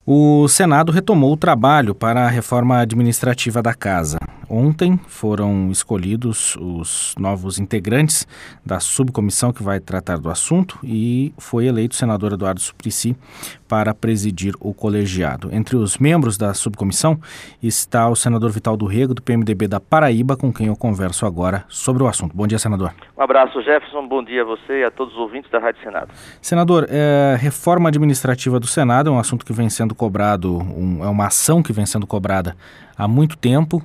O Senado retomou o trabalho para a reforma administrativa da Casa. Ontem foram escolhidos os novos integrantes da subcomissão que vai tratar do assunto e foi eleito o senador Eduardo Suplicy para presidir o colegiado. Entre os membros da subcomissão está o senador Vital do Rego, do PMDB da Paraíba, com quem eu converso agora sobre o assunto. Bom dia, senador. Um abraço, Jefferson. Bom dia a você e a todos os ouvintes da Rádio Senado. Senador, reforma administrativa do Senado é um assunto que vem sendo cobrado, é uma ação que vem sendo cobrada há muito tempo.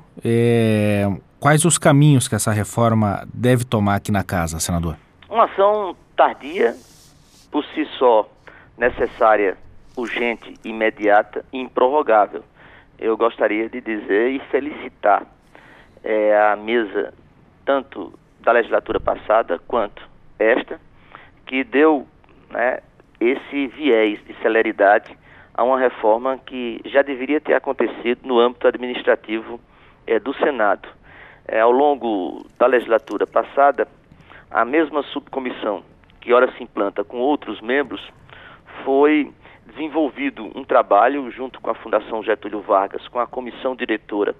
Quais os caminhos que essa reforma deve tomar aqui na Casa, senador? Uma ação tardia, por si só, necessária, urgente, imediata e improrrogável. Eu gostaria de dizer e felicitar a mesa, tanto da legislatura passada quanto esta, que deu esse viés de celeridade a uma reforma que já deveria ter acontecido no âmbito administrativo do Senado. Ao longo da legislatura passada, a mesma subcomissão, que ora se implanta com outros membros, foi desenvolvido um trabalho junto com a Fundação Getúlio Vargas, com a comissão diretora,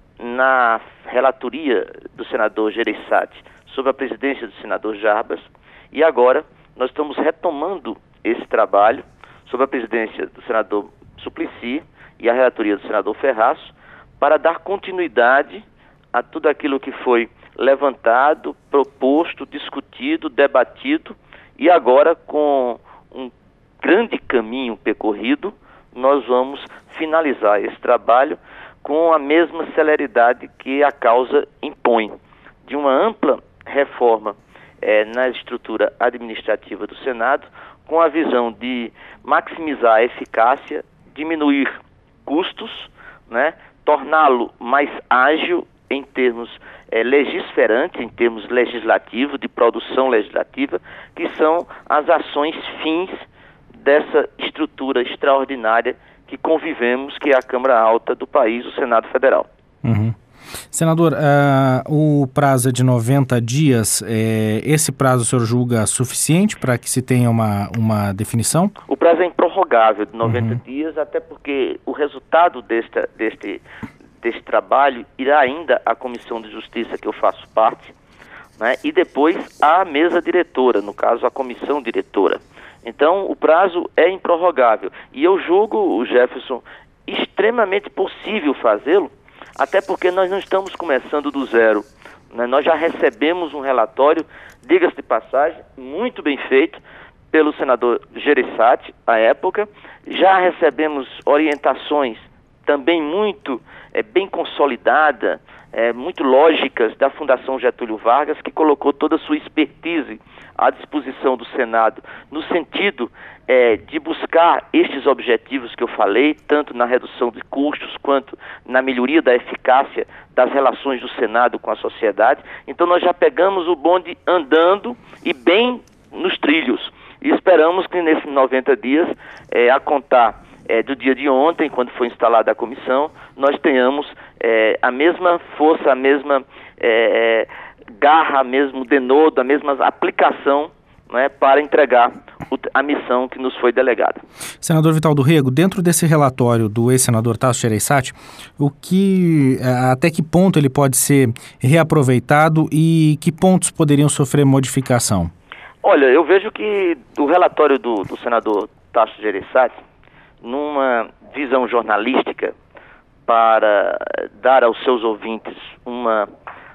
na relatoria do senador Gereissati, sob a presidência do senador Jarbas, e agora nós estamos retomando esse trabalho sob a presidência do senador Suplicy e a relatoria do senador Ferraço, para dar continuidade a tudo aquilo que foi levantado, proposto, discutido, debatido, e agora, com um grande caminho percorrido, nós vamos finalizar esse trabalho com a mesma celeridade que a causa impõe, de uma ampla reforma na estrutura administrativa do Senado, com a visão de maximizar a eficácia, diminuir custos, torná-lo mais ágil em termos legisferantes, em termos legislativos, de produção legislativa, que são as ações fins dessa estrutura extraordinária que convivemos, que é a Câmara Alta do país, o Senado Federal. Uhum. Senador, o prazo é de 90 dias. Esse prazo o senhor julga suficiente para que se tenha uma definição? O prazo é improrrogável de 90 dias, até porque o resultado deste trabalho irá ainda à Comissão de Justiça, que eu faço parte, e depois à mesa diretora, no caso a comissão diretora. Então o prazo é improrrogável e eu julgo, Jefferson, extremamente possível fazê-lo, até porque nós não estamos começando do zero. Nós já recebemos um relatório, diga-se de passagem, muito bem feito pelo senador Gereissati, à época. Já recebemos orientações também muito bem consolidadas, muito lógicas da Fundação Getúlio Vargas, que colocou toda a sua expertise à disposição do Senado, no sentido de buscar estes objetivos que eu falei, tanto na redução de custos, quanto na melhoria da eficácia das relações do Senado com a sociedade. Então nós já pegamos o bonde andando e bem nos trilhos. E esperamos que nesses 90 dias, a contar do dia de ontem, quando foi instalada a comissão, nós tenhamos a mesma força, a mesma garra, mesmo denodo, a mesma aplicação para entregar a missão que nos foi delegada. Senador Vital do Rego, dentro desse relatório do ex-senador Tasso Gereissati, até que ponto ele pode ser reaproveitado e que pontos poderiam sofrer modificação? Olha, eu vejo que o relatório do senador Tasso Gereissati, numa visão jornalística para dar aos seus ouvintes uma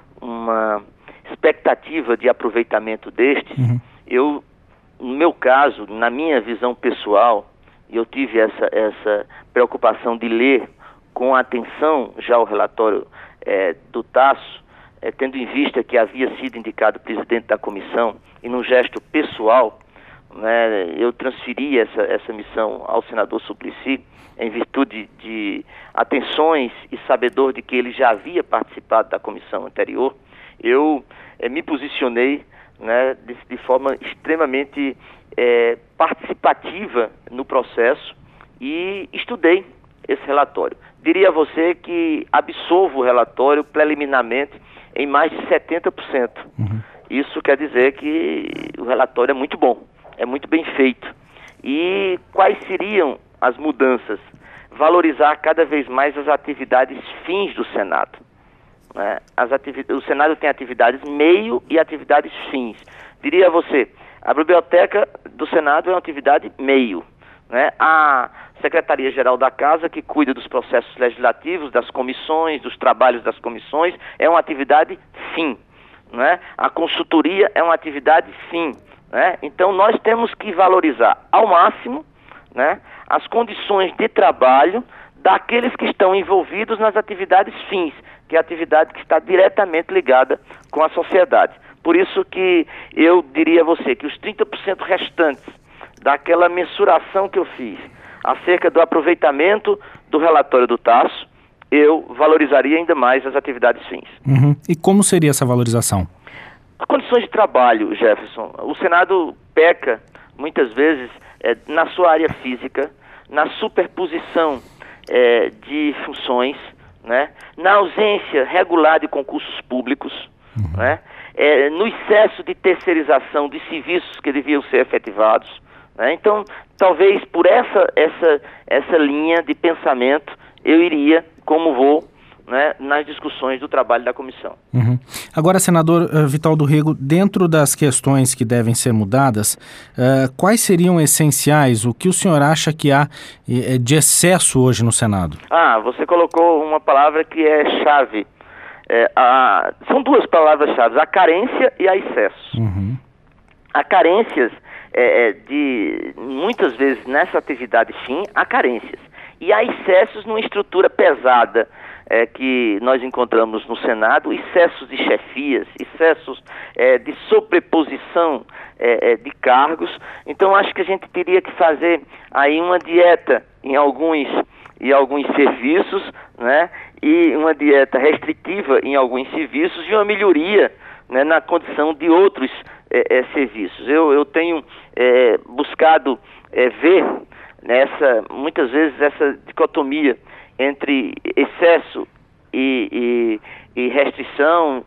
expectativa de aproveitamento deste, eu, no meu caso, na minha visão pessoal, eu tive essa preocupação de ler com atenção já o relatório do Tasso, tendo em vista que havia sido indicado presidente da comissão, e num gesto pessoal, eu transferi essa missão ao senador Suplicy, em virtude de atenções e sabedor de que ele já havia participado da comissão anterior. Eu me posicionei de forma extremamente participativa no processo e estudei esse relatório. Diria a você que absolvo o relatório preliminarmente em mais de 70%. Isso quer dizer que o relatório é muito bom, é muito bem feito. E quais seriam as mudanças valorizar cada vez mais as atividades fins do Senado. Né? O Senado tem atividades meio e atividades fins. Diria a você, a Biblioteca do Senado é uma atividade meio. Né? A Secretaria-Geral da Casa, que cuida dos processos legislativos, das comissões, dos trabalhos das comissões, é uma atividade fim. Né? A consultoria é uma atividade fim. Né? Então nós temos que valorizar ao máximo, né, as condições de trabalho daqueles que estão envolvidos nas atividades fins, que é a atividade que está diretamente ligada com a sociedade. Por isso que eu diria a você que os 30% restantes daquela mensuração que eu fiz acerca do aproveitamento do relatório do Tasso, eu valorizaria ainda mais as atividades fins. Uhum. E como seria essa valorização? As condições de trabalho, Jefferson. O Senado peca, muitas vezes, na sua área física, na superposição de funções, né? Na ausência regular de concursos públicos, né? No excesso de terceirização de serviços que deviam ser efetivados. Né? Então, talvez por essa linha de pensamento, eu iria, como vou, né, nas discussões do trabalho da comissão. Uhum. Agora, senador Vital do Rego, dentro das questões que devem ser mudadas, quais seriam essenciais? O que o senhor acha que há de excesso hoje no Senado? Você colocou uma palavra que é chave. São duas palavras-chave, a carência e a excesso. Uhum. Há carências muitas vezes nessa atividade fim, há carências. E há excessos numa estrutura pesada que nós encontramos no Senado, excessos de chefias, excessos de sobreposição de cargos. Então acho que a gente teria que fazer aí uma dieta em alguns serviços, né? E uma dieta restritiva em alguns serviços e uma melhoria, né, na condição de outros serviços. Eu tenho buscado ver muitas vezes essa dicotomia entre excesso e restrição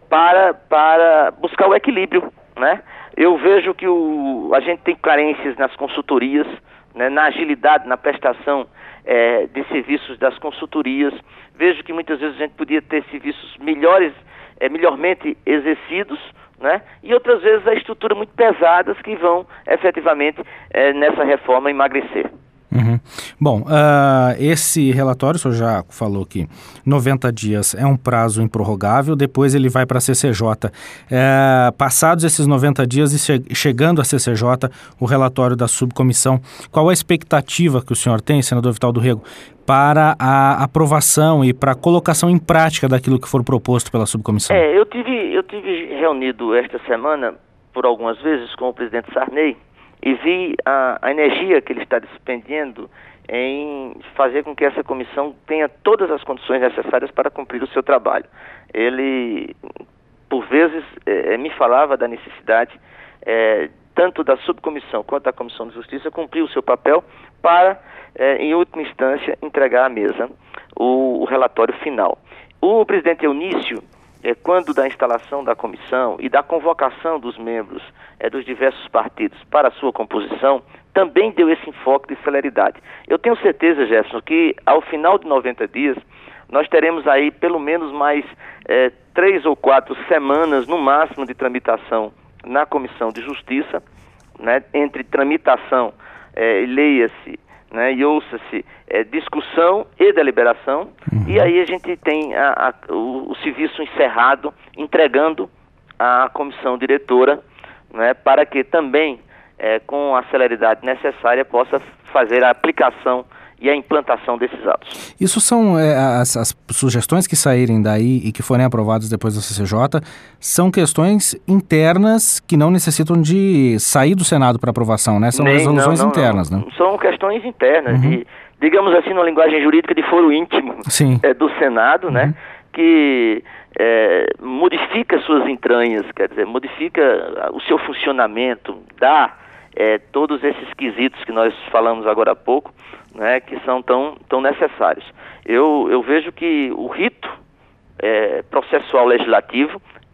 para buscar o equilíbrio, né? Eu vejo que a gente tem carências nas consultorias, né, na agilidade, na prestação de serviços das consultorias. Vejo que muitas vezes a gente podia ter serviços melhormente exercidos, né? E outras vezes a estrutura muito pesadas que vão efetivamente nessa reforma emagrecer. Uhum. Bom, esse relatório, o senhor já falou que 90 dias é um prazo improrrogável, depois ele vai para a CCJ. Passados esses 90 dias e chegando à CCJ, o relatório da subcomissão, qual a expectativa que o senhor tem, senador Vital do Rego, para a aprovação e para a colocação em prática daquilo que for proposto pela subcomissão? Eu tive reunido esta semana, por algumas vezes, com o presidente Sarney, e vi a energia que ele está despendendo em fazer com que essa comissão tenha todas as condições necessárias para cumprir o seu trabalho. Ele, por vezes, me falava da necessidade, tanto da subcomissão quanto da Comissão de Justiça, cumprir o seu papel para, em última instância, entregar à mesa o relatório final. O presidente Eunício, quando da instalação da comissão e da convocação dos membros dos diversos partidos para a sua composição, também deu esse enfoque de celeridade. Eu tenho certeza, Jefferson, que ao final de 90 dias, nós teremos aí pelo menos mais 3 ou 4 semanas, no máximo, de tramitação na Comissão de Justiça, né, entre tramitação, leia-se, né, e ouça-se discussão e deliberação, e aí a gente tem o serviço encerrado, entregando à comissão diretora, né, para que também, com a celeridade necessária, possa fazer a aplicação e a implantação desses atos. Isso são as sugestões que saírem daí e que forem aprovadas depois da CCJ, são questões internas que não necessitam de sair do Senado para aprovação, né? São resoluções internas, né? São questões internas, digamos assim, numa linguagem jurídica de foro íntimo do Senado, né? Que modifica suas entranhas, quer dizer, modifica o seu funcionamento, dá todos esses quesitos que nós falamos agora há pouco, né, que são tão necessários. Eu vejo que o rito processual legislativo,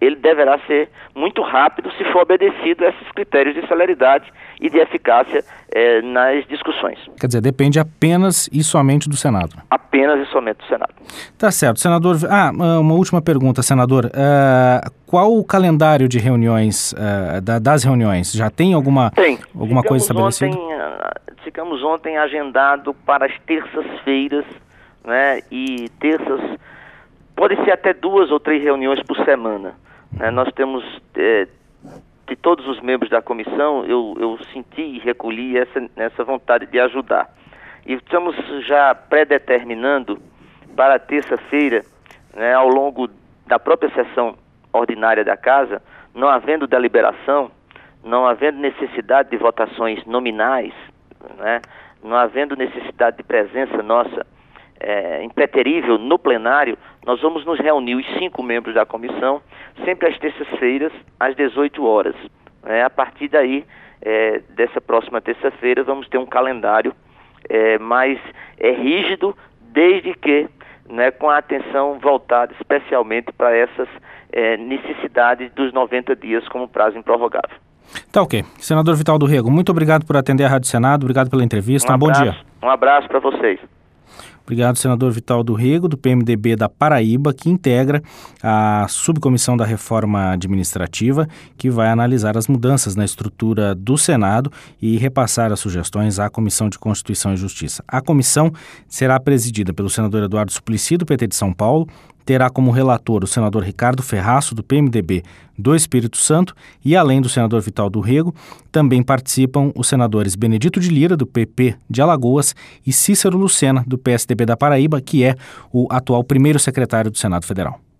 ele deverá ser muito rápido se for obedecido a esses critérios de celeridade e de eficácia nas discussões. Quer dizer, depende apenas e somente do Senado. Apenas e somente do Senado. Tá certo, senador. Uma última pergunta, senador. Qual o calendário de reuniões, das reuniões? Já tem alguma coisa estabelecida? Ficamos ontem agendado para as terças-feiras, né? E terças, pode ser até 2 ou 3 reuniões por semana. Né? Nós temos, de todos os membros da comissão, eu senti e recolhi essa vontade de ajudar. E estamos já predeterminando para terça-feira, né, ao longo da própria sessão ordinária da Casa, não havendo deliberação, não havendo necessidade de votações nominais, né, não havendo necessidade de presença nossa impreterível no plenário, nós vamos nos reunir, os 5 membros da comissão, sempre às terças-feiras, às 18 horas. A partir daí, dessa próxima terça-feira, vamos ter um calendário mais rígido, desde que, né, com a atenção voltada especialmente para essas necessidades dos 90 dias como prazo improrrogável. Tá ok. Senador Vital do Rego, muito obrigado por atender a Rádio Senado, obrigado pela entrevista, bom dia. Um abraço para vocês. Obrigado, senador Vital do Rego, do PMDB da Paraíba, que integra a subcomissão da reforma administrativa, que vai analisar as mudanças na estrutura do Senado e repassar as sugestões à Comissão de Constituição e Justiça. A comissão será presidida pelo senador Eduardo Suplicy, do PT de São Paulo, terá como relator o senador Ricardo Ferraço, do PMDB do Espírito Santo, e além do senador Vital do Rego, também participam os senadores Benedito de Lira, do PP de Alagoas, e Cícero Lucena, do PSDB da Paraíba, que é o atual primeiro secretário do Senado Federal.